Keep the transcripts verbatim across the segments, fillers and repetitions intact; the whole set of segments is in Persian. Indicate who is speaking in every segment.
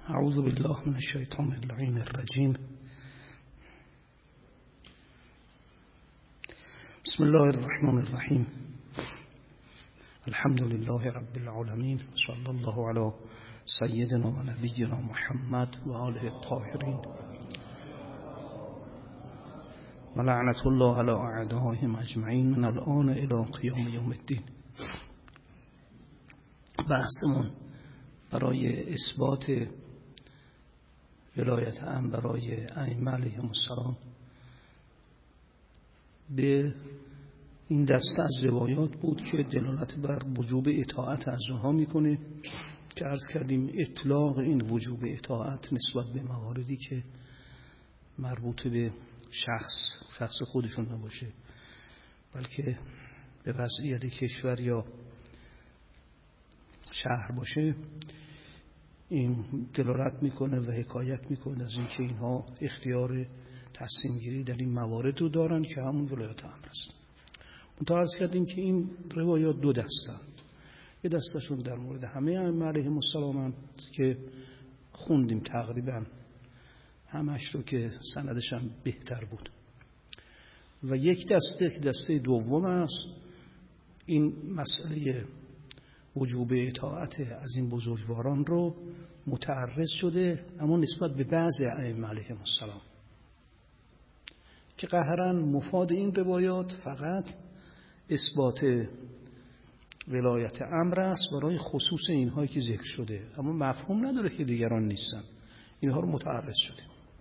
Speaker 1: اعوذ بالله من الشیطان اللعین الرجیم. بسم الله الرحمن الرحیم. الحمد لله رب العالمین. صلی الله علی سیدنا و نبینا محمد و آله الطاهرین و لعنت الله علی اعدائهم اجمعین من الان الی قیام یوم الدین. بحثمون برای اثبات ولایت امر برای ائمه علیهم السلام به این دسته از روایات بود که دلالت بر وجوب اطاعت از اونها میکنه که عرض کردیم اطلاق این وجوب اطاعت نسبت به مواردی که مربوط به شخص شخص خودشون نباشه، بلکه به وضعیت کشور یا شهر باشه، این دلالت میکنه و حکایت میکنه از اینکه اینها اختیار تصمیم گیری در این موارد رو دارن که همون ولایت امر است. متعرض کردیم که این روایات دو دستن. یه دستشون در مورد همه ائمه علیهم السلام که خوندیم تقریبا همش رو که سندش هم بهتر بود، و یک دسته که دسته دوم است، این مسئله وجوب اطاعت از این بزرگواران رو متعرض شده اما نسبت به بعضی ائمه علیهم السلام، که قهرن مفاد این روایات فقط اثبات ولایت امر است برای خصوص اینهایی که ذکر شده، اما مفهوم نداره که دیگران نیستن. اینها رو متعرض شده.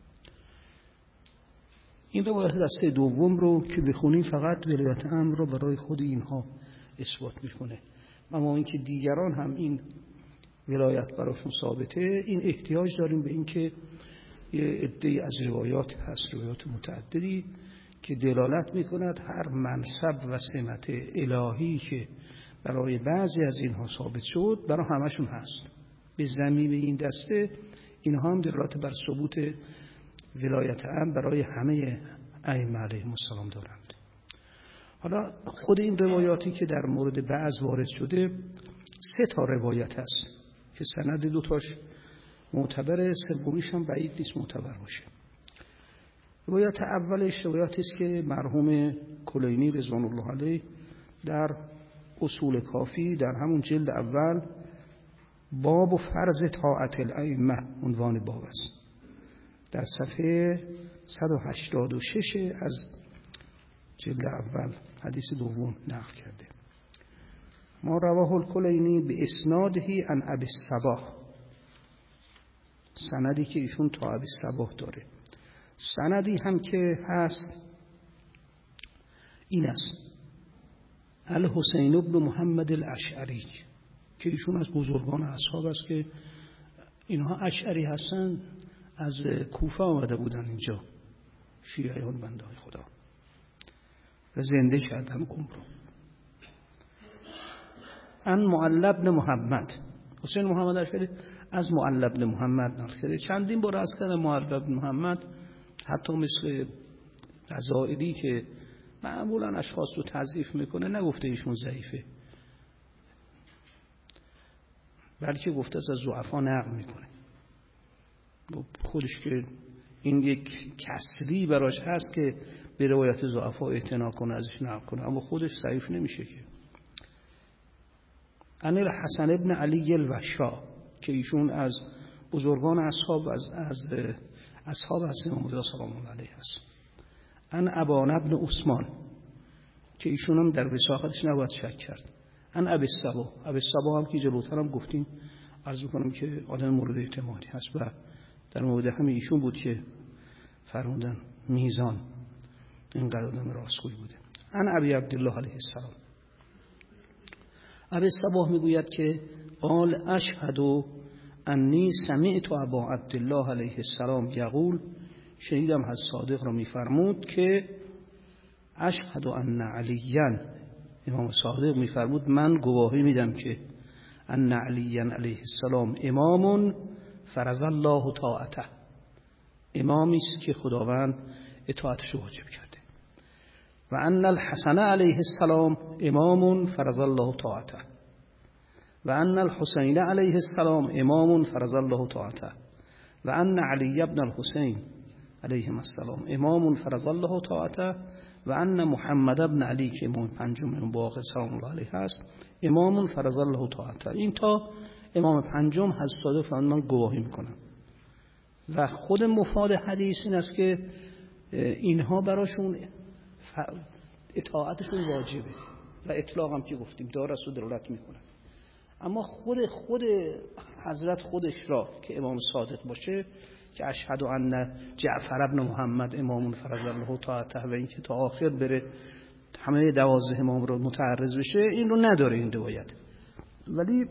Speaker 1: این روایت دسته دوم رو که بخونیم فقط ولایت امر رو برای خود اینها اثبات میکنه، اما اینکه دیگران هم این ولایت براشون ثابته، این احتیاج داریم به اینکه یه عده‌ای از روایات هست، روایات متعددی که دلالت میکند هر منصب و سمت الهی که برای بعضی از اینها ثابت شد برای همشون هست. به ضمیر این دسته اینها هم دلالت بر ثبوت ولایت امر برای همه ائمه علیهم السلام دارند. حالا خود این روایاتی که در مورد بعض وارد شده سه تا روایت هست که سند دوتاش معتبره، سومیش هم بعید نیست معتبر باشه. روایت اولش روایتی است که مرحوم کلینی رضوان الله علیه در اصول کافی در همون جلد اول باب و فرض طاعت الائمه عنوان باب است، در صفحه صد و هشتاد و شش از جلد اول حدیث دوم نقل کرده. ما رواه الکلینی به اسنادهی عن ابی الصباح، سندی که ایشون تا ابی الصباح داره. سندی هم که هست این است: الحسین بن محمد الاشعری، که ایشون از بزرگان اصحاب است که اینها اشعری هستن، از کوفه آمده بودن اینجا، شیعیان بندهای خدا، و زنده کردن قوم رو. ان معلی بن محمد، حسین محمد اشعری از معلی بن محمد نقل کرده. چندین بار از کردن معلی بن محمد، حتی مثل غزائلی که معمولا اشخاص رو تضعیف میکنه نگفته ایشون ضعیفه، بلکه گفته از ضعفا نقل میکنه. خودش که این یک کسری براش هست که به روایت ضعفا اعتنا کنه، ازش نقل کنه، اما خودش ضعیف نمیشه که. ان الحسن ابن علی الوشا، که ایشون از بزرگان اصحاب از از اصحاب حضرت امام رضا سلام الله علیه است. ان ابان ابن عثمان، که ایشون هم در وثاقتش نباید شک کرد. ان ابی الصباح، ابی الصباح هم که جلوتر هم گفتیم، عرض میکنم که آدم مورد اعتمادی هست و در مورد همه ایشون بود که فرمودن میزان اینقدر آدم راستگوی بوده. ان ابی عبدالله علیه السلام، ابی الصباح میگوید که قال اشهد انی سمعت ابا عبدالله علیه السلام یقول، شنیدم از صادق را میفرمود که اشهد ان علیاً، امام صادق میفرمود من گواهی میدم که ان علیاً علیه السلام امام فرض الله طاعته، امامی است که خداوند اطاعتش واجب کرده. و ان الحسن علیه السلام امام فرض الله طاعته، و ان الحسین علیه السلام امام فرض الله طاعته، و ان علی ابن الحسین علیه السلام امام فرض الله طاعته و ان محمد ابن علی که امام پنجم امام باقر سلام الله علیه هست امام فرض الله طاعته. این تا امام پنجم حضرت صادق فرمودن من گواهی میکنم. و خود مفاد حدیث این است که اینها براشون اطاعتشون واجبه و اطلاق هم که گفتیم داره است و دلالت میکنه. اما خود خود حضرت خودش را که امام صادق باشه که اشهد ان جعفر ابن محمد امام فرض الله طاعته و این که تا آخر بره همه دوازده امام رو متعرض بشه، این رو نداره این روایت. ولی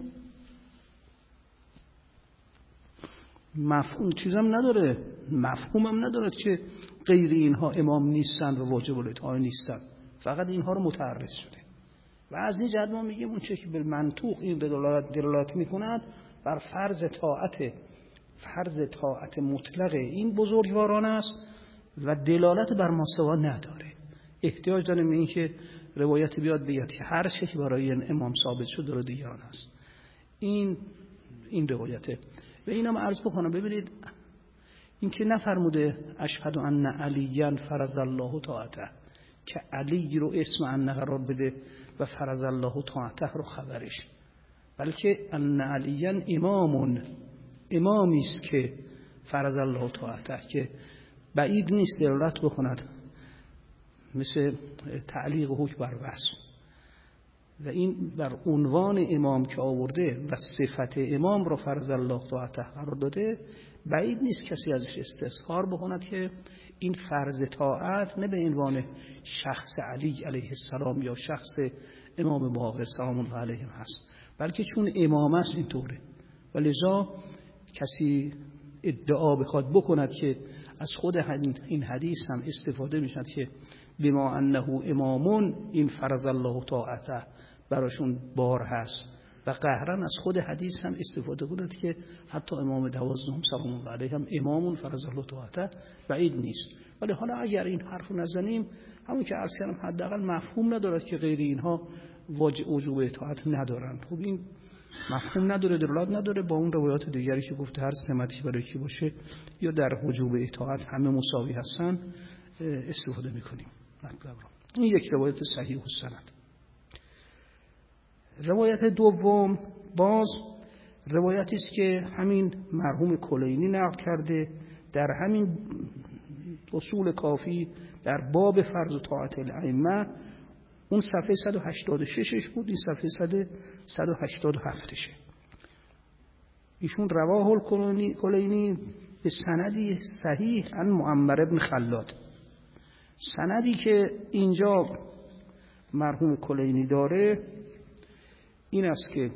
Speaker 1: مفهوم چیزم نداره، مفهومم نداره که غیر اینها امام نیستن و واجب الاطاعه نیستن، فقط اینها رو متعرض شده. و از این جهت ما میگیم اون چه که به منطوق این دلالت دلالت میکند بر فرض طاعت فرض طاعت مطلق این بزرگواران است و دلالت بر ماسوا نداره. احتیاج داریم این که روایت بیاد بگه که هر چیزی که برای این امام ثابت شده رو دیگران است. این این روایته. و اینم عرض بکنم ببینید این که نفرموده اشهد ان علیاً فرض الله طاعته که علی رو اسم ان قرار بده و فرض الله طاعته رو خبرش، بلکه ان علیاً امامون امامی است که فرض الله طاعته، که بعید نیست دلالت بکند مثل تعلیق حکم بر وصف. و این بر عنوان امام که آورده و صفت امام رو فرض الله طاعته قرار داده، بعید نیست کسی ازش استظهار بکند که این فرض طاعت نه به عنوان شخص علی علیه السلام یا شخص امام باقر سلام الله علیهم هست، بلکه چون امام است اینطوره. و لذا کسی ادعا بخواد بکند که از خود این حدیث هم استفاده میشد که بما انه امامون این فرض الله طاعته براشون بار هست و قهرن از خود حدیث هم استفاده کند که حتی امام دوازدهم سلام الله علیه هم امامون فرض الله طاعته بعید نیست. ولی حالا اگر این حرف رو نزنیم همون که عرض کردم حداقل مفهوم ندارد که غیر اینها وجوب اطاعت ندارن. خب این مفهوم نداره، دلالت نداره با اون روایات دیگری که گفته هر سمتی برای کی باشه یا در وجوب اطاعت همه مساوی هستن استفاده میکنیم. این یک روایت صحیح السند. روایت دوم باز روایتی است که همین مرحوم کلینی نقل کرده در همین اصول کافی در باب فرض و طاعت الائمه، اون صفحه صد و هشتاد و شش بود، این صفحه صد و هشتاد و هفت شه. ایشون رواه الکلینی به سندی صحیح عن معمر بن خلاد. سندی که اینجا مرحوم کلینی داره این است که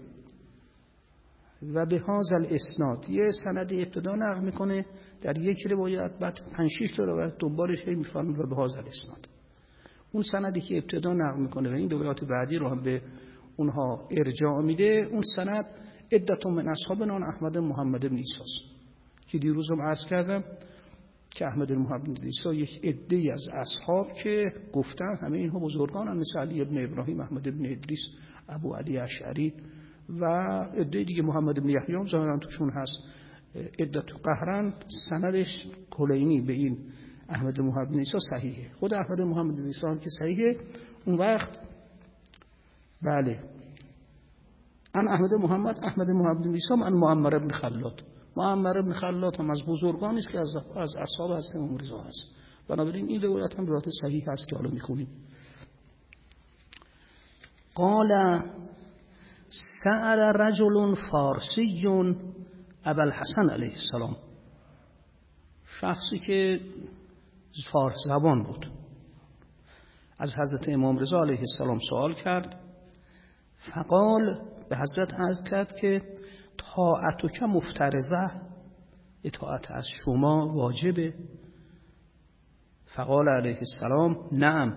Speaker 1: و به هذا الاسناد یه سند ابتدا نقل میکنه در یک روایت، بعد پنج شش تا روایت دوبارش هی میفرمه و به هذا الاسناد. اون سندی که ابتدا نقل میکنه و این روایات بعدی رو هم به اونها ارجاع میده، اون سند عدت من اصحابنا احمد محمد بن عیسی که دیروزم عرض کردم که احمد محمد بن عیسی یک عده‌ای از اصحاب که گفتن همه اینها بزرگان، مثل علی ابن ابراهیم، احمد ابن ادریس، ابو علی اشعری و عده دیگه، محمد ابن یحیی هم ظاهرا توشون هست. عدت قهرن سندش کلینی به این احمد محمد بن عیسی صحیحه. خود احمد محمد بن عیسی هم که صحیحه، اون وقت بله ان احمد محمد احمد محمد بن عیسی ان معمر بن خلاد. معمر بن خلاد هم از بزرگان است که از از اصحاب هست امام رضا هست. بنابراین این روایت هم روایت صحیح است که حالا میخونیم. قال سأل رجل فارسی ابا الحسن علیه السلام، شخصی که فارس زبان بود از حضرت امام رضا علیه السلام سوال کرد. فقال به حضرت عرض کرد که طاعتک مفترضه، اطاعت از شما واجبه؟ فقال علیه السلام نعم.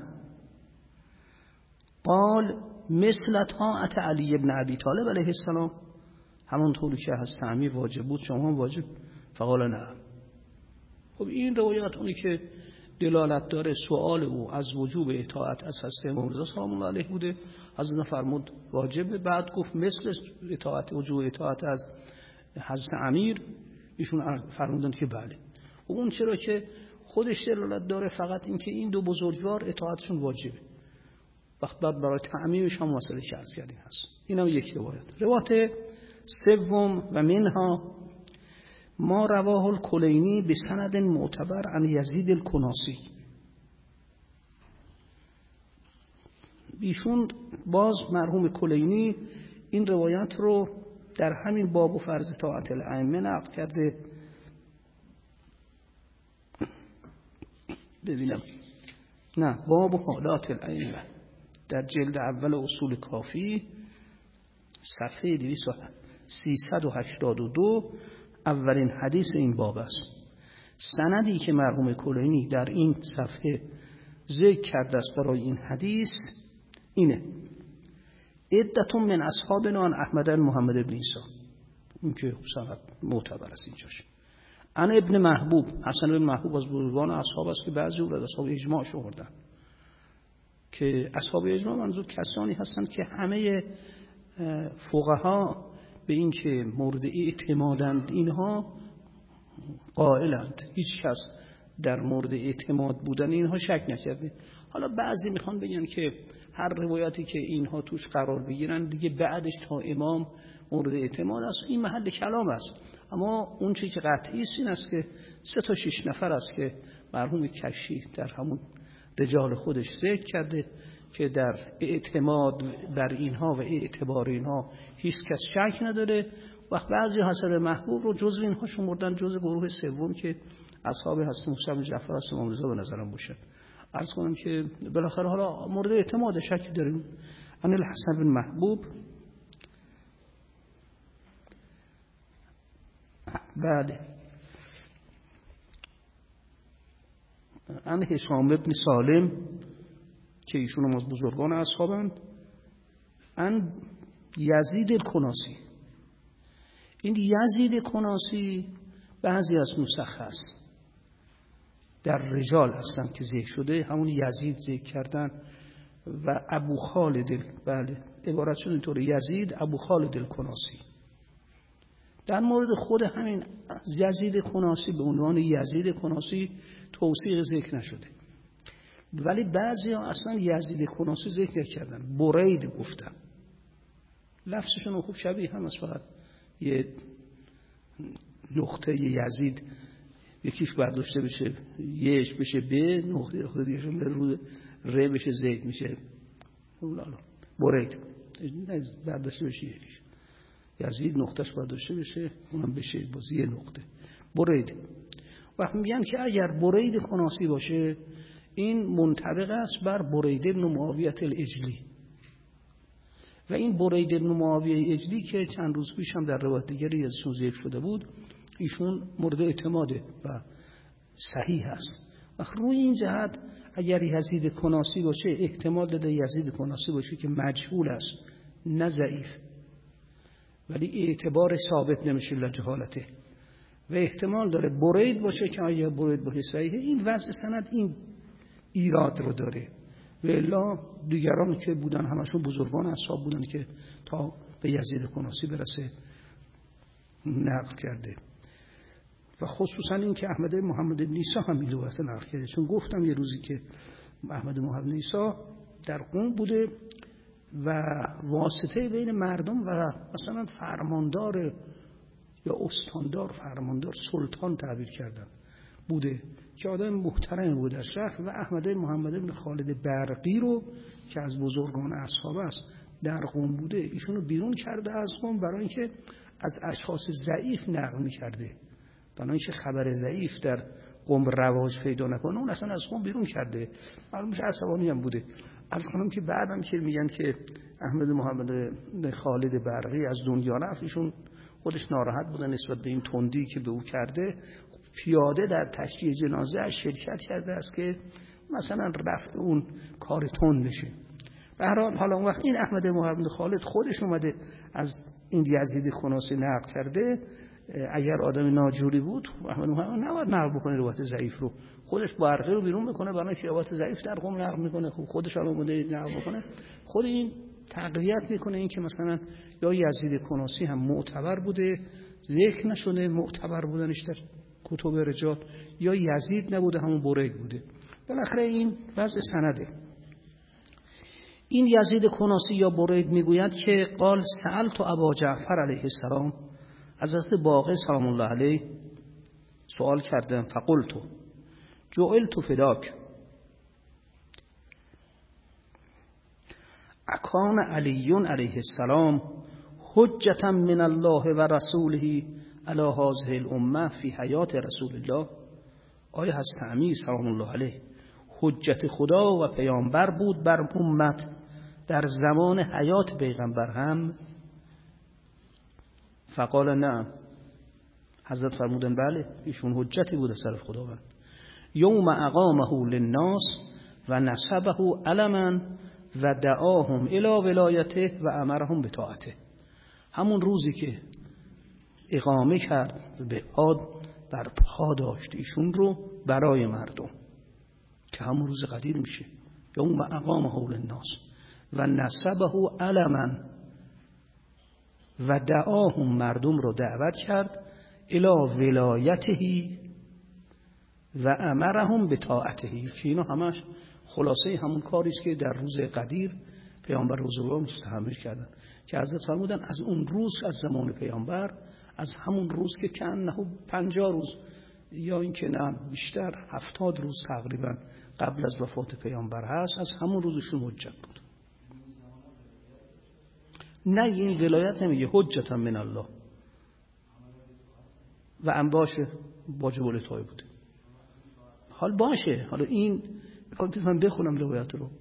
Speaker 1: قال مثل طاعت علی ابن ابی طالب علیه السلام، همونطوری که از تعمیر واجب بود شما هم واجب؟ فقال نعم. خب این روایت اونی که دلالت داره سوال او از وجوب اطاعت از حضرت امام رضا سلام الله علیه بوده، حضرت فرمود واجبه، بعد گفت مثل اطاعت وجوب اطاعت از حضرت امیر، ایشون فرمودن که بله. و اون چرا که خودش دلالت داره فقط این که این دو بزرگوار اطاعتشون واجبه. وقت بعد برای تعمیمش هم مسئله که عرض کردیم هست. این هم یک روایت. روایت سوم و منها ما رواه الکلینی به سند معتبر عن یزید الکناسی. ایشون باز مرحوم کلینی این روایت رو در همین باب و فرض طاعت الائمه نقل کرده. ببینم نه باب حالات الائمه در جلد اول اصول کافی صفحه سیصد و هشتاد و دو اولین حدیث این باب است. سندی که مرحوم کلینی در این صفحه ذکر کرده است برای این حدیث اینه: عدتون من اصحابنا عن احمد بن محمد بن عیسی. این که سند معتبر است اینجاش. عن ابن محبوب، حسن بن محبوب از بزرگان اصحاب است که بعضی او را اصحاب اجماع شمردن، که اصحاب اجماع منظور کسانی هستند که همه فقها به این که مورد اعتمادند اینها قائلند، هیچ کس در مورد اعتماد بودن اینها شک نکرده. حالا بعضی میخوان بگن که هر روایتی که اینها توش قرار بگیرن دیگه بعدش تا امام مورد اعتماد است. این محل کلام است، اما اون چیزی که قطعی است این است که سه تا شش نفر است که مرحوم کشی در همون رجال خودش ذکر کرده که در اعتماد بر اینها و اعتبار اینها هیچ کس شک نداره. وقت بعضی حسن محبوب رو جزو اینها شمردن، جزو گروه سوم که اصحاب حضرت موسی بن جعفر است امام رضا به نظرم باشه. عرض کنم که بالاخره حالا مورد اعتماد شک داریم. ان الحسن بن محبوب بعد ان هشام بن سالم که ایشون هم از بزرگان اصحابند، ان یزید الکناسی. این یزید کناسی بعضی از نسخ هست در رجال هستن که ذکر شده، همون یزید ذکر کردن و ابو خالد، بله عبارتشون اینطوره: یزید ابو خالد الکناسی. در مورد خود همین یزید کناسی به عنوان یزید کناسی توثیق ذکر نشده، ولی بعضی ها اصلا یزید کناسی ذکر کردن، برید گفتن. لفظشون خوب شبیه هم است، فقط یه نقطه یزید یکیش برداشته بشه یهش بشه به نقطه خود دیگهشون به رو ر بشه زید میشه برید برداشته بشه یکیش یزید نقطهش برداشته بشه اونم بشه باز یه نقطه برید. وقت میگن که اگر برید کناسی باشه این منطبق است بر برید بن معاویه الاجلی، و این برید بن معاویه اجلی که چند روز پیش هم در روایت دیگری ازشون ذکر شده بود، ایشون مورد اعتماده و صحیح است. و روی این جهت اگر یزید کناسی باشه احتمال داده یزید کناسی باشه که مجهول است نه ضعیف، ولی اعتبار ثابت نمیشه لجهالته، و احتمال داره برید باشه که اگر برید باشه صحیحه. این وضع سند این ایراد رو داره، و الا دیگران که بودن همشون بزرگان اصحاب بودن که تا به یزید کناسی برسه نقل کرده. و خصوصا این که احمد محمد بن عیسی هم این روایت نقل کرده، چون گفتم یه روزی که احمد محمد بن عیسی در قم بوده و واسطه بین مردم و مثلا فرماندار یا استاندار، فرماندار سلطان تعبیر کردن بوده که آدم محترم بود در شهر، و احمد محمد بن خالد برقی رو که از بزرگان اصحاب است در قم بوده، ایشونو بیرون کرده از قم برای اینکه از اشخاص ضعیف نقل می‌کرده، برای اینکه خبر ضعیف در قم رواج پیدا نکنه اون اصلا از قم بیرون کرده. معلومش عصبانی هم بوده. عرض کنم که بعدم که میگن که احمد محمد خالد برقی از دنیا رفت، ایشون خودش ناراحت بوده نسبت به این تندی که به او کرده، پیاده در تشییع جنازه اش شرکت کرده است که مثلا رفت اون کار تند بشه. به هر حال حالا اون وقت این احمد محمد خالد خودش اومده از این یزید کناسی نقل کرده. اگر آدم ناجوری بود احمد محمد نباید نقل بکنه روایت ضعیف رو، خودش برقی رو بیرون بکنه برای اینکه روایت ضعیف در قم نقل میکنه، خب خودش هم اومده نقل بکنه، خود این تقویت میکنه این که مثلا یا یزید کناسی هم معتبر بوده ذکر نشده معتبر بودنش در کتب رجال، یا یزید نبوده همون برید بوده. بالاخره این وضع سنده. این یزید کناسی یا برید میگوید که قال سألت ابا جعفر علیه السلام، حضرت باقر سلام الله علیه سوال کردم، فقلت جعلت فداک اکان علی علیه السلام حجة من الله و رسوله علی هذه الامه فی حیات رسول الله. آیا حضرت امیر سلام الله علیه حجت خدا و پیامبر بود بر امت در زمان حیات پیغمبر هم؟ فقال نعم. حضرت فرمودن بله، ایشون حجتی بود از طرف خداوند. یوم اقامه للناس و نسبه علما و دعاهم الی ولایته و امرهم بطاعته. همون روزی که اقامه کرد به آد بر پا داشت ایشون رو برای مردم، که همون روز قدیر میشه. یوم اقامه للناس و نسبه علما و دعاهم، مردم رو دعوت کرد الی ولایته و امرهم بطاعته، که اینا همش خلاصه همون کاری است که در روز قدیر پیامبر روزگار مستحمل کردن، که حضرت فرمودن از اون روز، از زمان پیامبر، از همون روز که کنه پنجاه روز یا این که نه بیشتر هفتاد روز تقریبا قبل از وفات پیامبر هست، از همون روزشون حجت بود. نه این ولایت نمیگه، حجتا من الله و ام باشه واجب الاطاعه بوده. حال باشه، حالا این من بخونم روایت رو.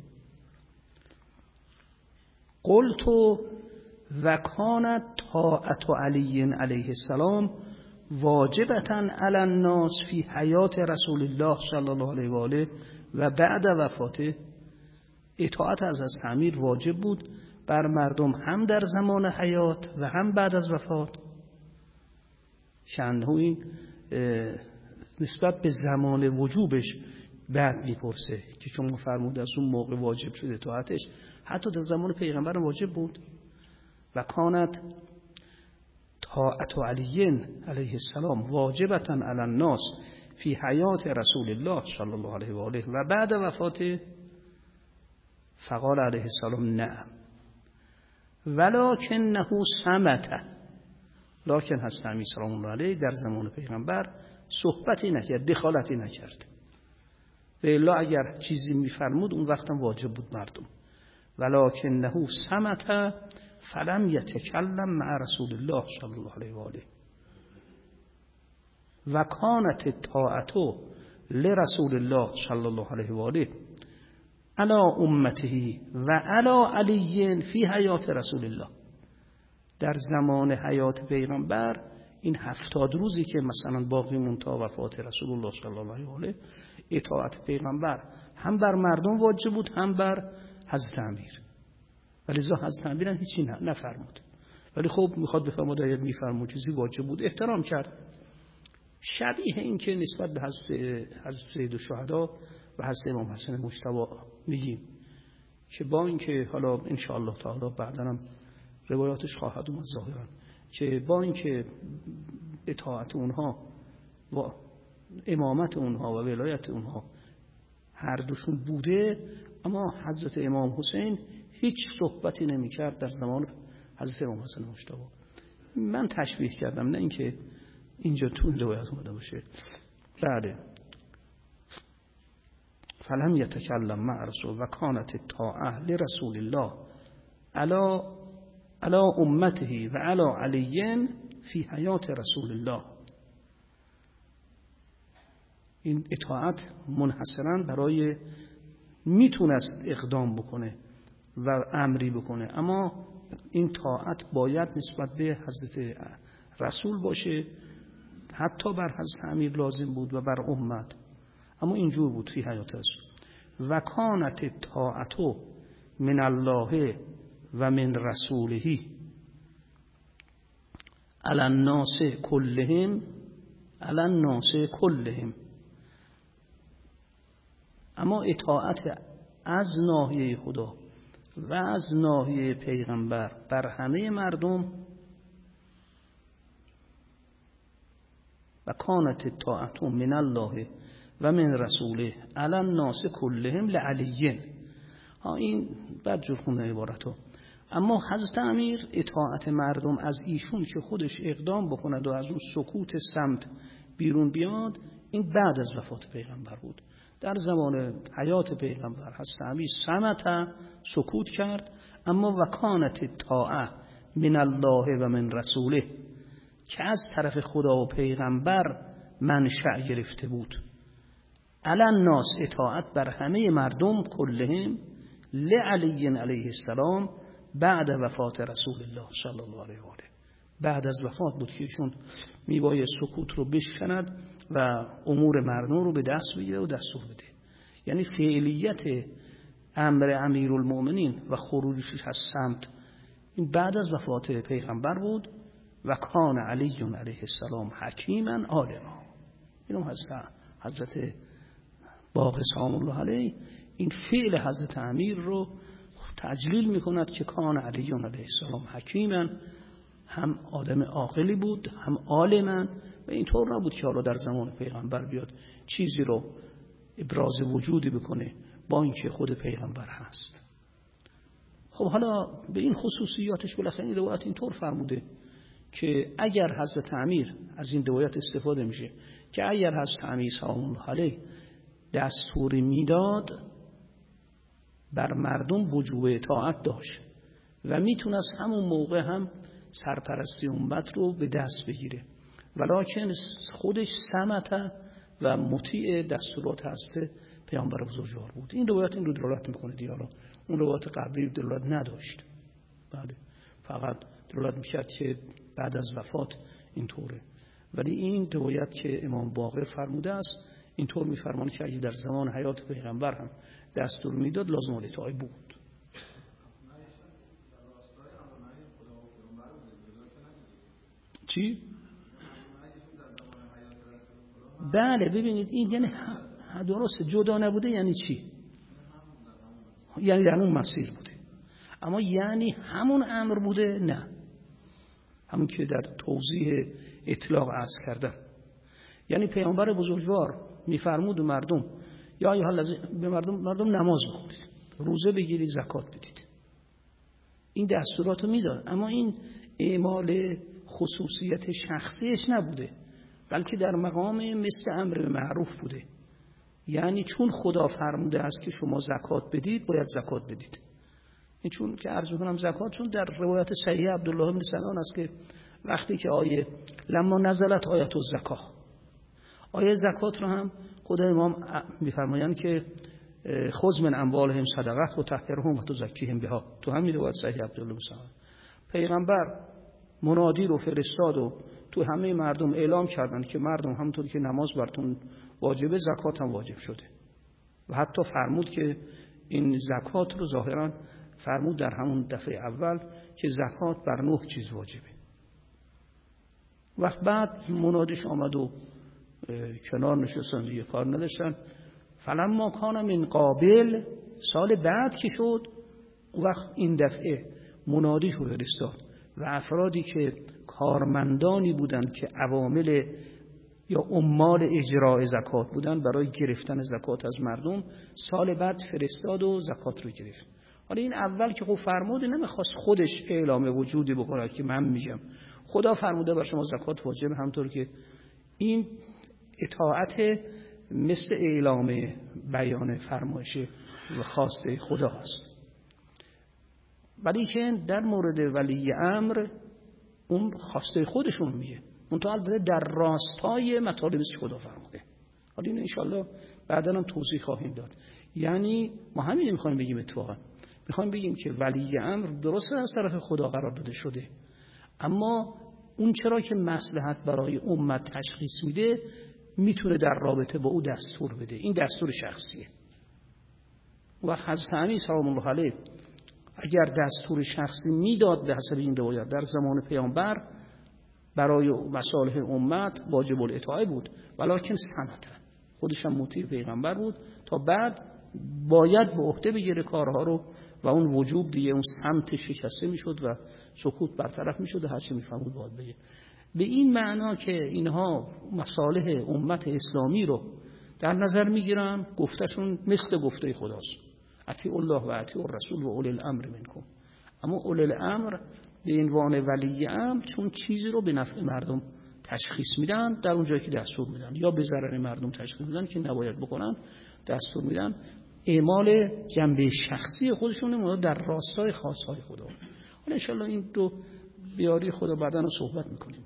Speaker 1: قلت و کانت طاعت علی علیه السلام واجبتا علی الناس فی حیات رسول الله صلی الله علیه و آله و بعد وفاته. اطاعت از حضرت امیر واجب بود بر مردم هم در زمان حیات و هم بعد از وفات. شأنه این نسبت به زمان وجوبش بعد میپرسه که چون فرمود از اون موقع واجب شده اطاعتش، حتی در زمان پیغمبر واجب بود. و کانت طاعت علی علیه السلام واجبتا علی الناس فی حیات رسول الله صلی الله علیه و آله و بعد وفاته. فقال علیه السلام نعم ولکنه صمت. لکن حضرت امیر سلام الله علیه در زمان پیغمبر صحبتی نکرد، دخالتی نکرد. به الا اگر چیزی میفرمود اون وقتم واجب بود مردم. ولکنه صمت فلم یتکلم مع رسول الله صلی الله علیه و آله و کانت طاعت لرسول الله صلی الله علیه و آله علی امته و علی علی فی حیات رسول الله. در زمان حیات پیغمبر این هفتاد روزی که مثلا باقی مون تا وفات رسول الله صلی الله علیه و آله، اطاعت پیغمبر هم بر مردم واجب بود هم بر حضرت امیر. ولی زا حضرت امیر هم هیچی نفرمود، ولی خب میخواد بفرماد اگر میفرمود چیزی واجب بود احترام کرد. شبیه این که نسبت به حضرت سید الشهدا و حضرت امام حسن مجتبی میگیم که با اینکه حالا ان شاء الله تعالی بعدا هم روایاتش خواهد اومد ظاهرا، که با اینکه اطاعت اونها و امامت اونها و ولایت اونها هر دوشون بوده، اما حضرت امام حسین هیچ صحبتی نمی کرد در زمان حضرت امام حسن مجتبی. من تشبیه کردم، نه اینکه اینجا تو این روایت اومده باشه. بله. فلم یتکلم مع رسول و کانت طاعه لرسول الله علی علی امته و علی علی فی حیات رسول الله. این اطاعت منحصرا برای میتونست اقدام بکنه و امری بکنه، اما این طاعت باید نسبت به حضرت رسول باشه، حتی بر حضرت امیر لازم بود و بر امت، اما اینجور بود فی حیات رسول. و کانت طاعت من الله و من رسوله علی الناس کلهم علی الناس کلهم. اما اطاعت از ناحیه خدا و از ناحیه پیغمبر بر همه مردم و کانت طاعت من الله و من رسوله علی الناس کلهم لعلی. ها این بعد جور خوندن عبارتو. اما حضرت امیر اطاعت مردم از ایشون که خودش اقدام بکند و از اون سکوت سمت بیرون بیاد، این بعد از وفات پیغمبر بود. در زمان حیات پیغمبر حضرت امیر سمت سکوت کرد، اما وکانت طاعه من الله و من رسوله که از طرف خدا و پیغمبر منشأ گرفته بود، علی الناس اطاعت بر همه مردم کلهم لعلی علیه السلام بعد وفات رسول الله صلی الله علیه و آله. بعد از وفات بود که ایشون میباید سکوت رو بشکند و امور مردم رو به دست بگیره و دستور بده. یعنی فعلیت امر امیرالمؤمنین و خروجش از سمت این بعد از وفات پیغمبر بود. و کان علی علیه السلام حکیما عالما. اینو حضرت حضرت باقر سلام الله علیه این فعل حضرت امیر رو تجلیل میکند که کان علی علیه السلام حکیما، هم آدم عاقلی بود هم عالما، و اینطور نبود که حالا در زمان پیغمبر بیاد چیزی رو ابراز وجودی بکنه با اینکه خود پیغمبر هست. خب حالا به این خصوصیاتش بالاخره این روایت اینطور فرموده که اگر حضرت امیر از این روایت استفاده میشه که اگر حضرت امیر سلام الله علیه دستوری میداد بر مردم وجوب اطاعت داشت و میتونست همون موقع هم سرپرستی امت رو به دست بگیره، ولکن خودش سمت و مطیع دستورات حضرت پیامبر بزرگوار بود. این روایت این رو دلالت میکنه دیالا، اون روایت قبلی دلالت نداشت. بله، فقط دلالت میکرد که بعد از وفات اینطوره. ولی این روایت که امام باقر فرموده است اینطور میفرمانه که اگه در زمان حیات پیغمبر هم دستور میداد لازم اطاعت بود. چی؟ بله ببینید این یعنی درست جدا نبوده یعنی چی؟ یعنی در اون مسیر بوده، اما یعنی همون امر بوده؟ نه، همون که در توضیح اطلاق عرض کردم. یعنی پیامبر بزرگوار میفرمود مردم یا ایها الذین به مردم مردم نماز بخونید، روزه بگیرید، زکات بدید. این دستوراتو میداد، اما این اعمال خصوصیت شخصیش نبوده، بلکه در مقام مثل امر معروف بوده. یعنی چون خدا فرموده است که شما زکات بدید باید زکات بدید. این چون که عرض میکنم زکات چون در روایت صحیح عبدالله بن سنان است که وقتی که آیه لما نزلت آیت الزکاه، آیه زکات رو هم خدا امام میفرمایند که خذ من اموالهم صدقه و تطهرهم و تزکیهم بها، تو همین روایت صحیح عبدالله بن سنان پیغمبر منادی رو فرستاد و تو همه مردم اعلام کردند که مردم همونطور که نماز براتون واجبه زکات هم واجب شده، و حتی فرمود که این زکات رو ظاهرا فرمود در همون دفعه اول که زکات بر نه چیز واجبه. وقت بعد منادیش آمد و کنار نشستن دیگه کار نداشتن. فلما کان من قابل، سال بعد که شد وقت این دفعه منادیش رو فرستاد و افرادی که کارمندانی بودند که عوامل یا عمال اجراء زکات بودند برای گرفتن زکات از مردم، سال بعد فرستاد و زکات رو گرفت. حالا این اول که خب فرموده نمیخواست خودش اعلام وجودی بکنه که من میگم، خدا فرموده بر شما زکات واجب، همطور که این اطاعت مثل اعلام بیان فرمایش و خواسته خدا هست. ولی که در مورد ولی امر اون خواسته خودشون میگه، اون تا البته در راستای مطالبی که خدا فرموده. حالا این انشالله بعدا هم توضیح خواهیم داد. یعنی ما همین میخوایم بگیم، اتفاقا میخوایم بگیم که ولی امر درسته از طرف خدا قرار داده شده، اما اون چرا که مصلحت برای امت تشخیص میده میتونه در رابطه با او دستور بده. این دستور شخصیه. و حضرت امیر سلام الله علیه اگر دستور شخصی میداد به حسب این روایت در زمان پیامبر برای مصالح امت واجب الاطاعه بود، ولکن سمت خودش هم مطیع پیغمبر بود، تا بعد باید به عهده بگیره کارها رو و اون وجوب دیگه اون سمت شکسته میشد و سکوت برطرف میشد و هر چی میفهمود باید بگه. به این معنا که اینها مصالح امت اسلامی رو در نظر میگیرن، گفتشون مثل گفته خداست، اطیعوا الله و اطیعوا الرسول و اولی الامر منکم. اما اولی الامر به عنوان ولی امر چون چیزی رو به نفع مردم تشخیص میدن، در اون جایی که دستور میدن، یا به ضرر مردم تشخیص میدن که نباید بکنن دستور میدن، اعمال جنبه شخصی خودشون در راستای خاصهای خدا. حالا انشالله این دو بیاری خدا بعداً رو صحبت میکنیم.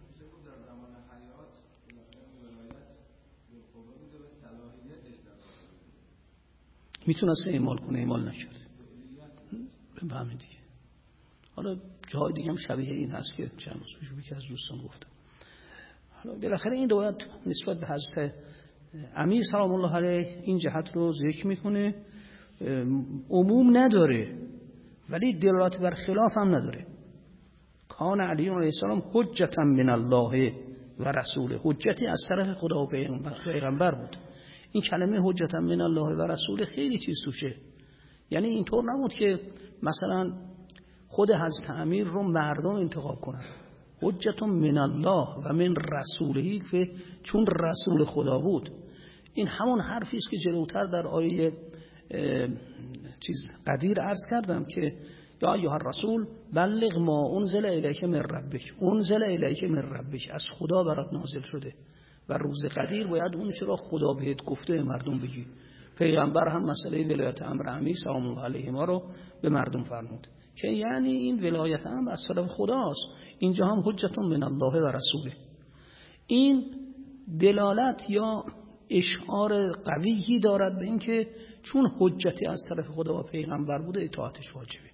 Speaker 1: میتونست اعمال کنه، اعمال نشد. به همین دیگه. حالا جای دیگه هم شبیه این هست که چند روز پیش یکی از دوستان گفتم. حالا بالاخره این روایت نسبت به حضرت امیر سلام الله علیه این جهت رو ذکر میکنه، عموم نداره ولی دلالت بر خلاف هم نداره. کان علی علیه السلام حجتا من الله و رسوله، حجتی از طرف خدا و پیغمبر بود. این کلمه حجتا من الله و رسوله خیلی چیز توشه. یعنی اینطور نبود که مثلا خود حضرت امیر رو مردم انتخاب کنن، حجت من الله و من رسوله، چون رسول خدا بود. این همون حرفی است که جلوتر در آیه چیز قدیر عرض کردم که یا ایها الرسول بلغ ما انزل الیک من ربک، انزل الیک من ربک، از خدا برات نازل شده و روز قدیر باید اون چرا خدا بهت گفته مردم بگی. پیغمبر هم مسئله ولایت امر امیر سلام الله علیه ما رو به مردم فرمود که یعنی این ولایت امر از طرف خداست. اینجا هم حجت من الله و رسوله. این دلالت یا اشعار قویی دارد به این که چون حجتی از طرف خدا و پیغمبر بوده اطاعتش واجبه.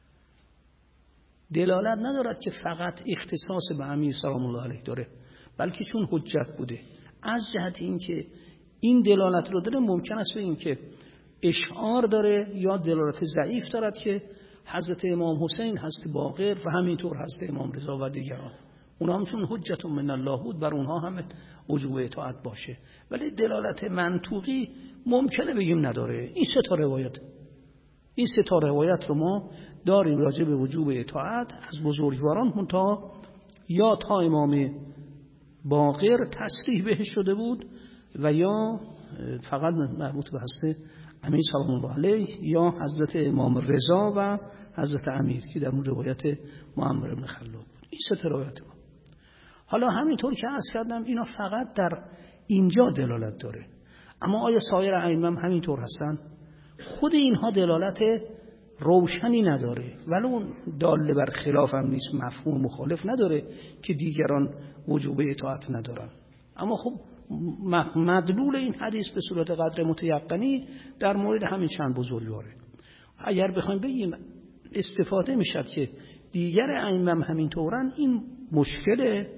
Speaker 1: دلالت ندارد که فقط اختصاص به امیر سلام الله علیه داره، بلکه چون حجت بوده. از جهت این که این دلالت رو داره ممکن است به این که اشعار داره یا دلالت ضعیف دارد که حضرت امام حسین، حضرت باقر و همینطور حضرت امام رضا و دیگران، اونها هم چون حجت من الله بود بر اونها هم وجوب اطاعت باشه، ولی دلالت منطوقی ممکنه بگیم نداره. این سه تا روایت این سه تا روایت رو ما داریم راجع به وجوب اطاعت از بزرگواران، منتها یا تا امام باقر تصریح بهش شده بود و یا فقط مربوط به حضرت امیر سلام الله علیه یا حضرت امام رضا و حضرت امیر که در اون روایت معمر بن خلاد بود. این سه تا روایت ما. حالا همینطور که عرض کردم اینا فقط در اینجا دلالت داره، اما آیا سایر ائمه هم همینطور هستن؟ خود اینها دلالت روشنی نداره، ولی اون داله بر خلاف هم نیست، مفهوم مخالف نداره که دیگران وجوب اطاعت ندارن. اما خب مدلول این حدیث به صورت قدر متیقنی در مورد همین چند بزرگواره. اگر بخوایم بگیم استفاده میشد که دیگر ائمه همینطورن، این مشکله،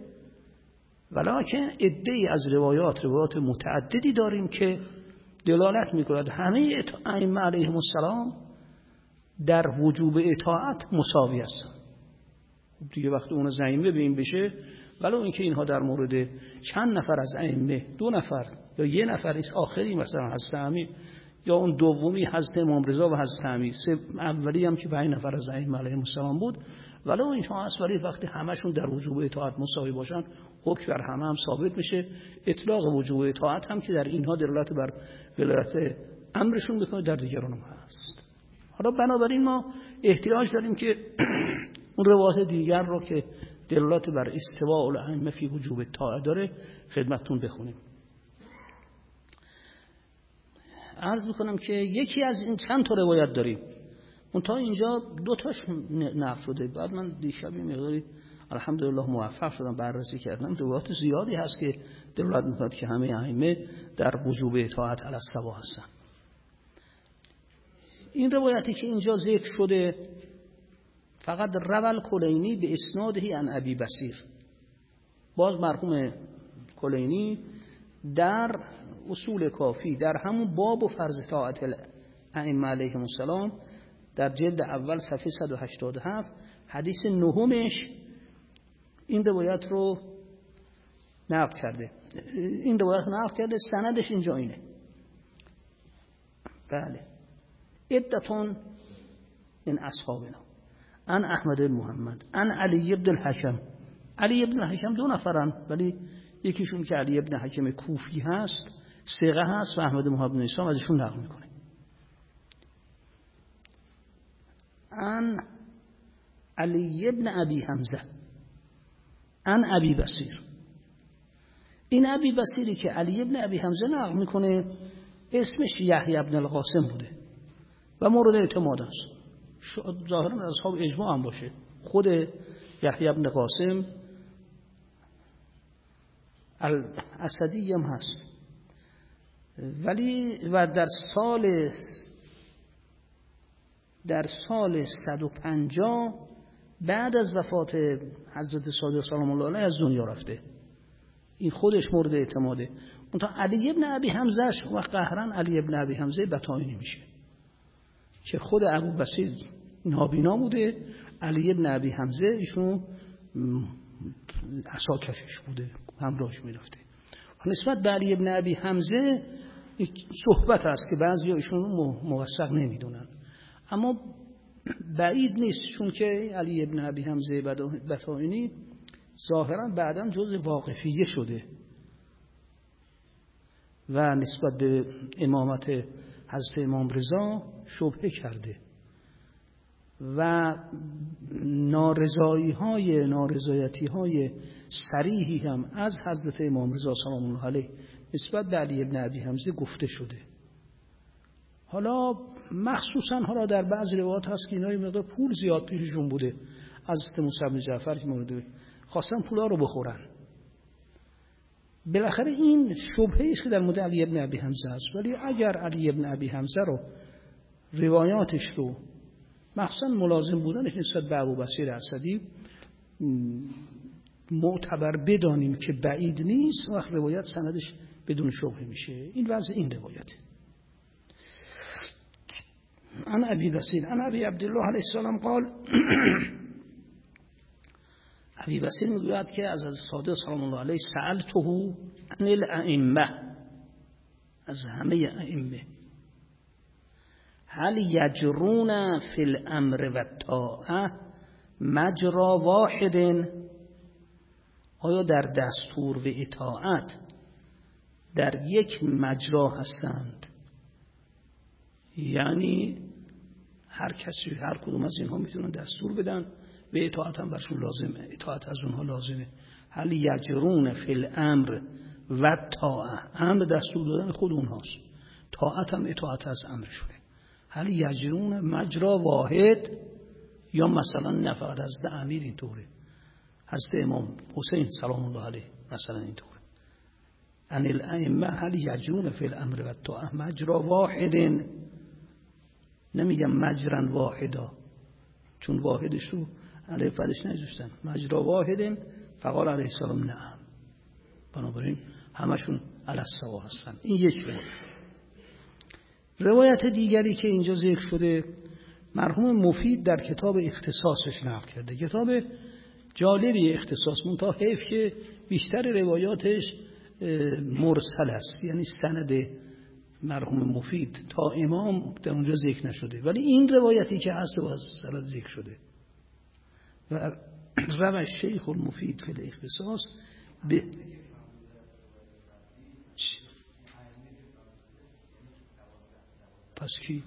Speaker 1: ولکن عده‌ای از روایات روایات متعددی داریم که دلالت میکند همه ائمه علیهم السلام در وجوب اطاعت مساوی هستند. دیگه وقتی اون زعیم ببین بشه، ولو اینکه اینها در مورد چند نفر از ائمه، دو نفر یا یه نفر است، آخری مثلا حضرت امیر یا اون دومی حضرت امام رضا و حضرت امیر، سه اولی هم که پنج نفر از ائمه علیهم السلام بود، ولو اینها هست، ولی وقتی همشون در وجوب اطاعت مساوی باشن حکم بر همه هم ثابت میشه. اطلاق وجوب اطاعت هم که در اینها دلالت بر ولایت امرشون میکنه، در دیگران هم هست. حالا بنابراین ما احتیاج داریم که اون روایت دیگر رو که دلالت بر استواء الائمه فی وجوب الطاعه داره خدمتتون بخونیم. عرض میکنم که یکی از این چند تا روایت داریم، اون تا اینجا دو تاش نقل شده، بعد من دیشبی مقداری الحمدلله موفق شدم بررسی کردم، روایات زیادی هست که دلالت میکنه که همه ائمه در وجوب اطاعت علی السوا هستن. این روایتی که اینجا ذکر شده فقط روال کلینی به اسنادهی عن ابی بصیر، باز مرحوم کلینی در اصول کافی در همون باب و فرض طاعت ائمه علیهم السلام در جلد اول صفحه صد و هشتاد و هفت حدیث نهمش این روایت رو نقل کرده. این روایت نقل کرده، سندش اینجا اینه. بله، عدتون من اصحابنا عن احمد بن محمد عن علی بن الحکم علی ابن حکم دو نفرن، ولی یکیشون که علی ابن حکم کوفی هست ثقه هست و احمد محمد بن اسحاق ازشون نقل میکنه. ان علی ابن ابی حمزه ان ابی بصیر. این ابی بصیری که علی ابن ابی حمزه نقل میکنه اسمش یحیی ابن القاسم بوده و مورد اعتماد است. ظاهرا از اصحاب اجماع هم باشه. خود یحیی ابن قاسم الاسدی هم هست، ولی و در سال در سال صد و پنجاه بعد از وفات حضرت صادق سلام الله علیه از دنیا رفته. این خودش مورد اعتماده. منتها علی ابن ابی حمزهش و قهرن علی ابن ابی حمزه بطائنی میشه که خود ابو بصیر نابینا بوده، علی ابن ابی حمزه ایشون عصاکشش بوده، همراهش میرفته. نسبت به علی ابن ابی حمزه صحبت هست که بعضی ایشون موثق نمیدونن، اما بعید نیست، چون که علی ابن ابی حمزه بطائنی ظاهرا بعداً جزء واقفیه شده و نسبت به امامت حضرت امام رضا شبهه کرده و نارضایی های نارضایتی های صریحی هم از حضرت امام رضا سلام الله علیه نسبت به علی ابن ابی حمزه گفته شده. حالا مخصوصا حالا در بعض روایات هست که اینا یه مقدار پول زیاد پیششون بوده، حضرت موسی بن جعفر که مورد خواستن پولا رو بخورن. بالاخره این شبهه است که در مورد علی ابن ابی حمزه است، ولی اگر علی ابن ابی حمزه رو روایاتش رو مخصوصا ملازم بودنش نسبت به ابو بصیر اسدی معتبر بدانیم که بعید نیست، وقت روایت سندش بدون شبهه میشه. این وضع این روایته. عن ابی بصیر عن ابی عبدالله علیه السلام قال ابی بصیر میگوید که از از صادق سلام الله علیه سألته عن الائمه، از همه ائمه، هل یجرون فی الامر و الطاعه مجرا واحد، آیا در دستور و اطاعت در یک مجرا هستند؟ یعنی هر کسی هر کدوم از اینها میتونن دستور بدن و اطاعت هم برشون لازمه، اطاعت از اونها لازمه. هل یجرون فی الامر و الطاعه، امر دستور دادن خود اونهاست، طاعت هم اطاعت از امرشونه. هل یجرون مجرا واحد، یا مثلا نه فقط از امیر اینطوره، حضرت امام حسین سلام الله علیه مثلا اینطوره. ان الائمه هل یجرون فی الامر و الطاعه مجرا واحد، نمیگم مجرا واحدا چون واحدش رو علیه بعدش نذاشتن، مجرا واحد فقال علیه السلام نعم، بنابراین همشون علی السوا هستن. این یک روایت. روایت دیگری که اینجا ذکر شده مرحوم مفید در کتاب اختصاصش نقل کرده، کتاب جالبی اختصاص، منتها حیف که بیشتر روایاتش مرسل است، یعنی سند مرحوم مفید تا امام در اونجا ذکر نشده، ولی این روایتی که هست از سند ذکر شده و روش شیخ المفید فی الاختصاص به پس کی؟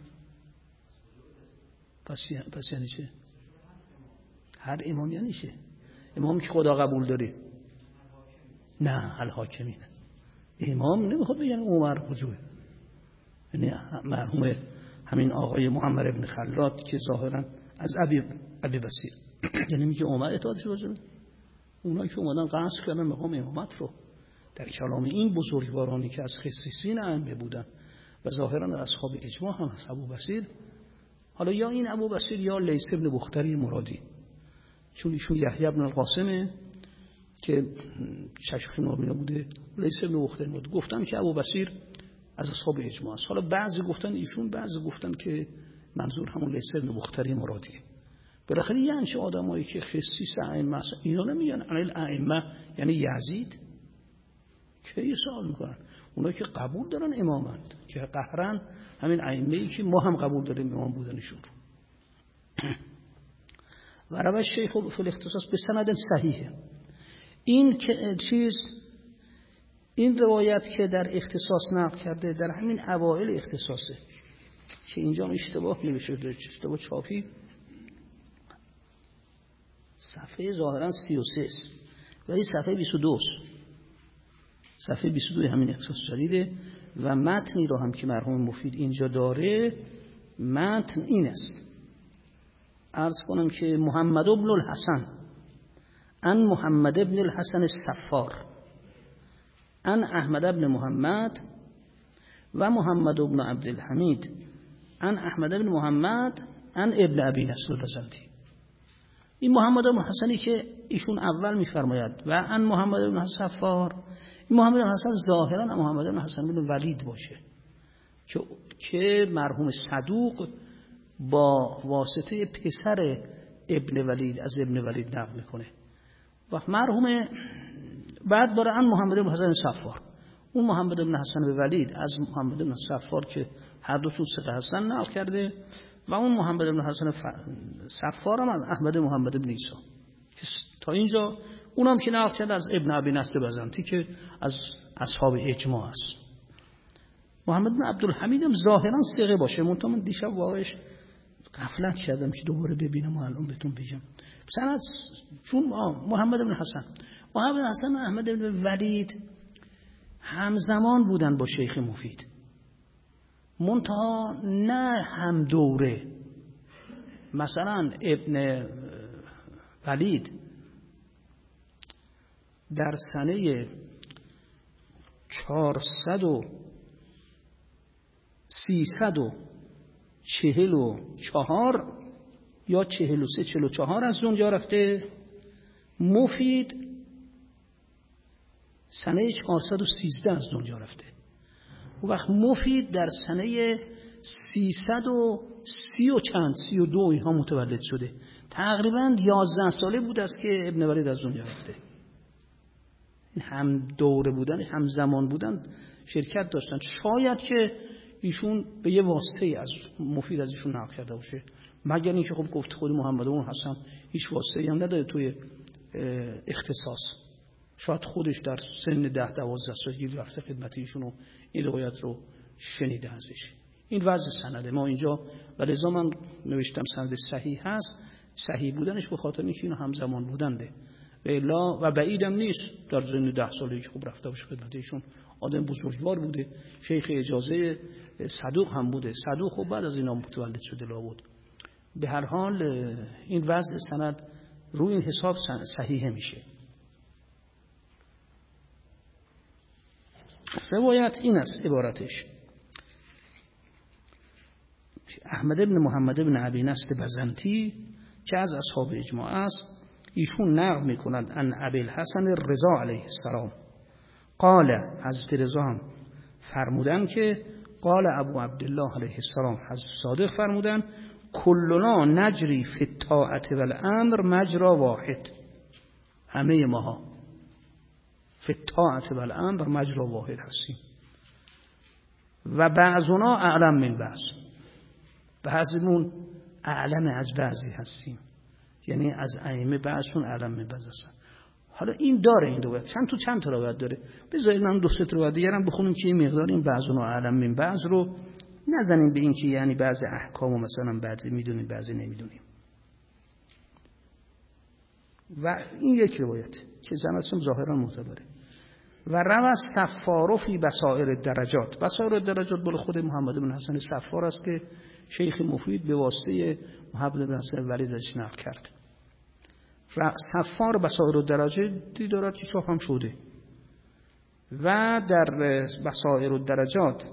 Speaker 1: پس, پس یعنی چه؟ هر امام یعنی چه؟ امام که خدا قبول داره؟ نه، الحاکمین. امام نمیخواد بگن عمر حجوه، یعنی مرحوم همین آقای محمد ابن خلاد که ظاهرا از ابی ابی بصیر یعنی میگه عمر اطاعتش واجبه. اونایی که اومدن قصد کردن مقام امامت رو در کلام این بزرگوارانی که از خصیصین ائمه بودن و ظاهرا از اصحاب اجماع هم از ابو بصیر، حالا یا این ابو بصیر یا لیث ابن بختری مرادی، چون ایشون یحیی ابن القاسمه که شیخ نابینا بوده، لیث ابن بختری مرادی، گفتن که ابو بصیر از اصحاب اجماع است. حالا بعضی گفتن ایشون، بعضی گفتن که منظور همون لیث ابن بختری مرادیه. بالاخره یعنی چه آدمایی که خصیص ائمه اینا نمیگن علی الائمه یعنی یزید، کی سوال میکنن؟ اونا که قبول دارن امامند، که قهرن همین ائمه‌ای که ما هم قبول داریم امام بودنشون رو. و روش شیخ فی الاختصاص به سند صحیحه این که چیز این روایت که در اختصاص نقل کرده در همین اوائل اختصاصه که اینجا اشتباه نوشته، اشتباه چاپی، صفحه ظاهرا سی و سه است ولی صفحه بیست و دو است. صفحه بیست و دو همین اختصاص جدیده و متنی رو هم که مرحوم مفید اینجا داره، متن این است. عرض کنم که محمد ابن الحسن ان محمد ابن الحسن الصفار ان احمد ابن محمد و محمد ابن عبدالحمید ان احمد ابن محمد ان ابن ابی نصر البزنتی. این محمد ابن حسنی که ایشون اول میفرماید و ان محمد ابن حسن صفار، این محمد ابن حسن ظاهرا محمد ابن حسن ابن ولید باشه که که مرحوم صدوق با واسطه پسر ابن ولید از ابن ولید نقل میکنه و مرحوم بعد داره ان محمد ابن حسن صفار، اون محمد ابن حسن ولید از محمد ابن صفار که هر دو چون ثقه هستن نقل کرده و اون محمد ابن حسن صفار هم از احمد محمد ابن عیسی. تا اینجا اونم که نقل کرده از ابن ابی نصر بزنتی که از اصحاب اجماع است. محمد بن عبدالحمید هم ظاهرا ثقه باشه، منتها من دیشب واقعش غفلت کردم که دوباره ببینم و الان بهتون بگم. مثلا چون محمد بن حسن محمد بن حسن و احمد بن ولید همزمان بودن با شیخ مفید، منتها نه هم دوره. مثلا ابن ولید در سنه چهارصد و سیصد و چهل و چهار یا چهل و سه چهل و چهار از دنیا رفته، مفید سنه چهارصد و سیزده از دنیا رفته. و وقت مفید در سنه سیصد و سی و چند سی و دو اینها متولد شده، تقریبا یازده ساله بود است که ابن ولید از دنیا رفته. هم دوره بودن هم زمان بودن شرکت داشتن. شاید که ایشون به یه واسطه از مفید از ایشون نقل کرده باشه، مگر اینکه خب گفت خود محمد بن حسن هیچ واسطه‌ای هم نداره توی اختصاص، شاید خودش در سن ده دوازده سالگی رفته خدمت ایشون و این روایت رو شنیده ازش. این وضع سنده ما اینجا، ولی لذا من نوشتم سند صحیح هست. صحیح بودنش به خاطر اینکه اینو همزمان بودنده و الا و بعیدم نیست در سن ده سالگی خوب رفته باشه خدمت ایشون. آدم بزرگوار بوده، شیخ اجازه صدوق هم بوده. صدوق خب بعد از اینا متولد شده لابد. به هر حال این وضع سند روی این حساب صحیح میشه. روایت این است عبارتش: احمد ابن محمد ابن ابی نصر بزنتی که از اصحاب اجماع است، ایشون نقل میکنند ان ابی الحسن رضا علیه السلام قال، حضرت رضا هم فرمودن که قال ابو عبدالله علیه السلام، حضرت صادق فرمودن کلنا نجری فی الطاعة والامر مجرا واحد، همه ماها فی الطاعة والامر مجرا واحد هستیم و بعضنا اعلم من بعض، بعضمون اعلم از بعضی هستیم، یعنی از ائمه بعضشون اعلم من بعض هستن. حالا این داره این روایت چند تو چند تا روایت داره، بذارید من دو سه تا روایت دیگه هم بخونیم که این مقدار این بعضنا اعلم من بعض رو نزنیم به این که یعنی بعضی احکامو مثلا بعضی میدونیم بعضی نمیدونیم. و این یک روایت که زنستم ظاهرا معتبره. و روى صفار فی بصائر درجات، بصائر درجات بول خود محمد بن حسن صفار است که شیخ مفید به واسطه محمد بن حسن ولید ازش نقل کرد. صفار بصائر درجات دارد که چاپ هم شده و در بصائر درجات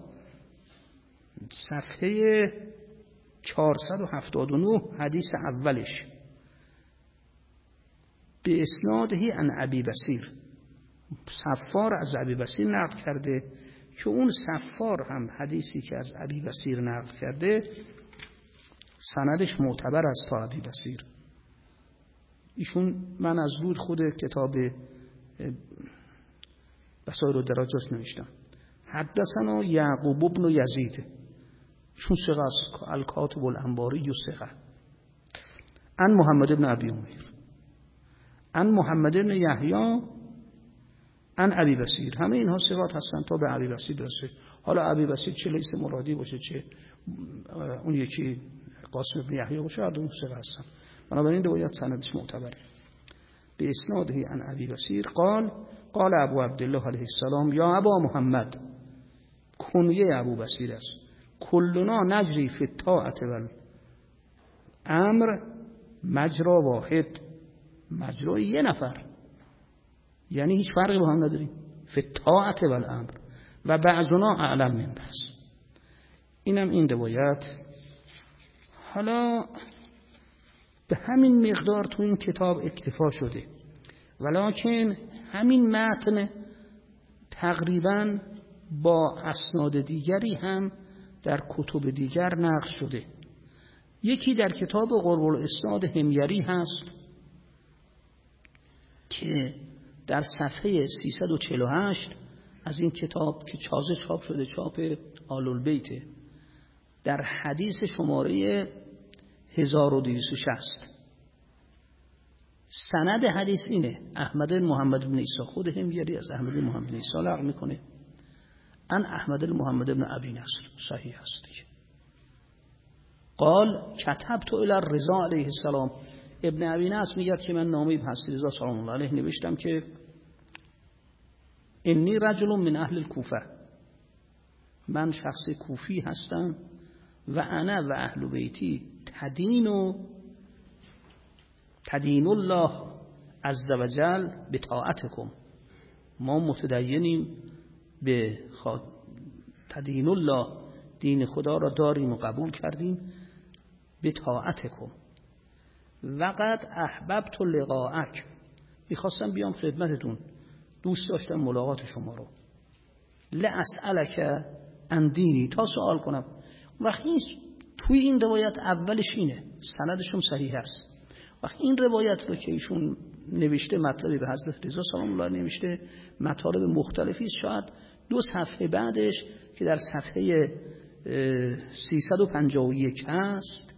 Speaker 1: صفحه چهارصد و هفتاد و نه حدیث اولش به اسنادهی عن ابی بصیر، صفار از ابی بصیر نقل کرده که اون صفار هم حدیثی که از ابی بصیر نقل کرده سندش معتبر است تا ابی بصیر. ایشون من از رود خود کتاب بصائر و درجات نوشتم حدثنا یعقوب بن یزید، ایشون ثقه است، الکاتب الانباری و ثقه، عن محمد بن ابی امیر عن محمد بن یحیی عن ابی بصیر، همه اینها صفات هستن تا به ابی بصیر برسه. حالا ابی بصیر چه لیث مرادی باشه چه اون یکی قاسم بن یحیی باشه، هر دو صفت هستن. بنابراین روایت سندش معتبره. به اسناده عن ابی بصیر قال قال ابو عبدالله علیه السلام یا ابا محمد، کنیه ابو بصیر است، کلنا نجری فی الطاعة والامر مجرا واحد، مجرای یه نفر، یعنی هیچ فرقی با هم نداریم. فی الطاعة والامر و بعضنا اعلم من بعض. اینم این روایت. حالا به همین مقدار تو این کتاب اکتفا شده، ولکن همین متن تقریبا با اسناد دیگری هم در کتب دیگر نقل شده. یکی در کتاب قرب الاسناد حمیری هست که در صفحه سیصد و چهل و هشت از این کتاب که تازه چاپ شده، چاپ آل البیت، در حدیث شماره هزار و دویست و شصت سند حدیث اینه: احمد محمد بن عیسی، خود حمیری از احمد محمد بن عیسی نقل میکنه، ان احمد محمد بن ابی نصر، صحیح است. قال كتبت الى الرضا علیه السلام، ابن ابی نصر میگه که من نامه به حضرت رضا سلام الله علیه نوشتم که انی رجل من اهل الکوفه، من شخص کوفی هستم، و انا و اهل بیتی تدین و تدین الله عز وجل به طاعتکم، ما متدینیم به خوا... تدین الله، دین خدا را داریم و قبول کردیم، به طاعتکم، وقد احببت لقاءک، میخواستم بیام خدمتتون، دوست داشتم ملاقات شما رو، لاسالک عن دینی، تا سوال کنم. وقتی توی این روایت اولش اینه، سندشون صحیح است. وقتی این روایت رو که ایشون نوشته، مطلبی به حضرت رضا سلام الله نوشته، مطالب مختلفی، شاید دو صفحه بعدش که در صفحه سیصد و پنجاه و یک هست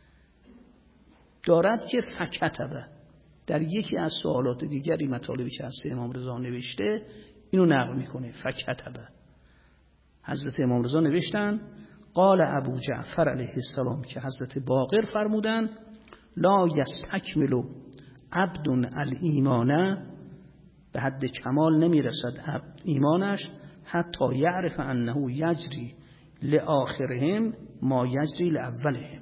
Speaker 1: دارد که فکتبه، در یکی از سوالات دیگری مطالبی که حضرت امام رضا نوشته اینو نقل میکنه. فکتبه، حضرت امام رضا نوشتن قال ابو جعفر علیه السلام، که حضرت باقر فرمودن لا یستکمل عبد الایمان، به حد کمال نمیرسد عبد ایمانش، حتی یعرف انه یجری لآخرهم ما یجری لأولهم،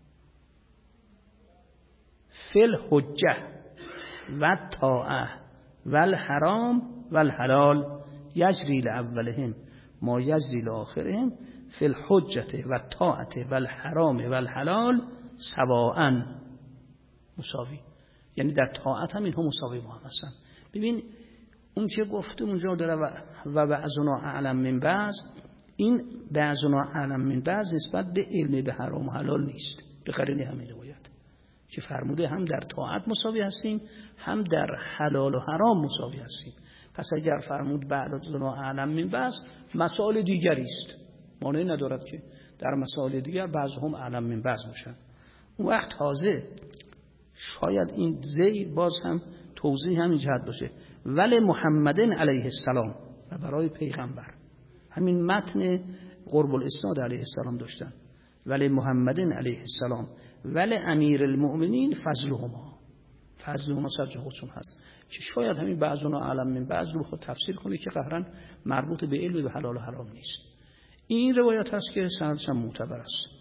Speaker 1: فی الحجه و الطاعه و الحرام و الحلال یجری لأولهم ما یجری لآخرهم، فی الحجه و الطاعه و الحرام و الحلال سواء، مساوی، یعنی در طاعت هم اینها مساوی با هم هستن. ببین اون که گفته اونجا داره و بعضنا اعلم من بعض، این بعضنا اعلم من بعض نسبت به علم به حرام و حلال نیست، به قرینه همین روایت که فرموده هم در طاعت مساوی هستیم، هم در حلال و حرام مساوی هستیم. پس اگر فرمود بعضنا اعلم من بعض، مسائل دیگری است، مانعی ندارد که در مسائل دیگر بعضهم اعلم من بعض باشن. اون وقت تازه شاید این زیر باز هم توضیح همین جهت باشه، ولی محمد علیه السلام، و برای پیغمبر همین متن قرب الاسناد علیه السلام داشتن، ولی محمد علیه السلام ولی امیر المؤمنین فضلهما، فضلهما سرج خودشون هست، که شاید همین بعضنا اعلم من بعض رو خود تفسیر کنه که قهرن مربوط به علم به حلال و حرام نیست. این روایت هست که سندش هم معتبر است.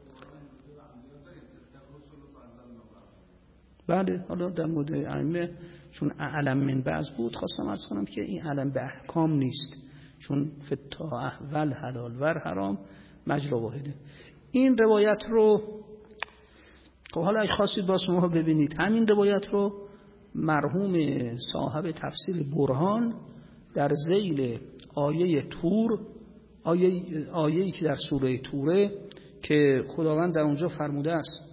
Speaker 1: بله، حالا در مورد ائمه چون اعلم من بعض بود، خواستم عرض کنم که این علم به احکام نیست، چون فطاعه و الحلال و الحرام مجرا واحده. این روایت رو که حالا اگه خواستید باز شما ببینید، همین روایت رو مرحوم صاحب تفسیر برهان در ذیل آیه تور، آیه آیه‌ای که در سوره توره که خداوند در اونجا فرموده است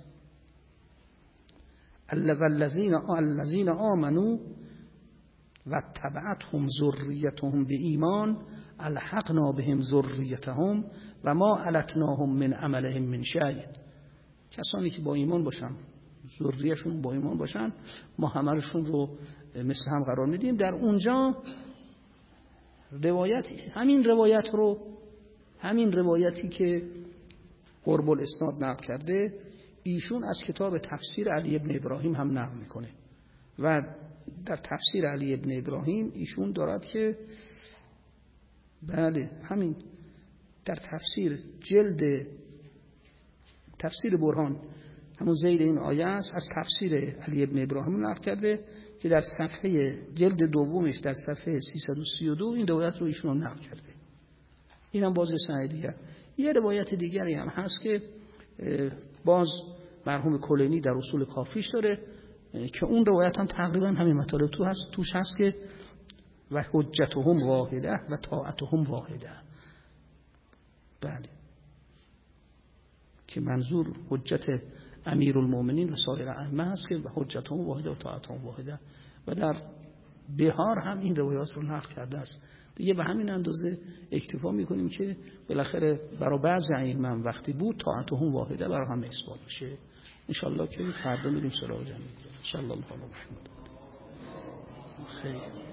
Speaker 1: الذین الذین آمنوا و تبعتهم ذریتهم به ایمان الحقنا بهم ذریتهم و ما علتناهم من عملهم من شیء، کسانی که با ایمان باشن، ذریه‌شون با ایمان باشن، ما همه‌شون رو مثل هم قرار میدیم. در اونجا روایت همین روایت رو همین روایتی که قرب الاسناد نقل کرده ایشون از کتاب تفسیر علی ابن ابراهیم هم نقل میکنه و در تفسیر علی ابن ابراهیم ایشون دارد که بله همین در تفسیر جلد تفسیر برهان همون زیر این آیه است، از تفسیر علی ابن ابراهیم نقل کرده که در صفحه جلد دومش در صفحه سیصد و سی و دو این روایت رو ایشون نقل کرده. این هم باز سند دیگر. یه روایت دیگری هم هست که باز مرحوم کلینی در اصول کافیش داره که اون روایت هم تقریبا همین مطالب تو هست توش هست که و حجتهم واحده و طاعتهم واحده. بله که منظور حجت امیرالمومنین و سایر ائمه است که حجتهم واحده و طاعتهم واحده و در بهار هم این روایات رو نقل کرده است. دیگه به همین اندازه اکتفا میکنیم که بالاخره برای بعضی ائمه وقتی بود طاعتهم واحده برای هم اثبات میشه. ان شاء الله که فردا میریم سراغ جمعی. ان شاء الله. خیلی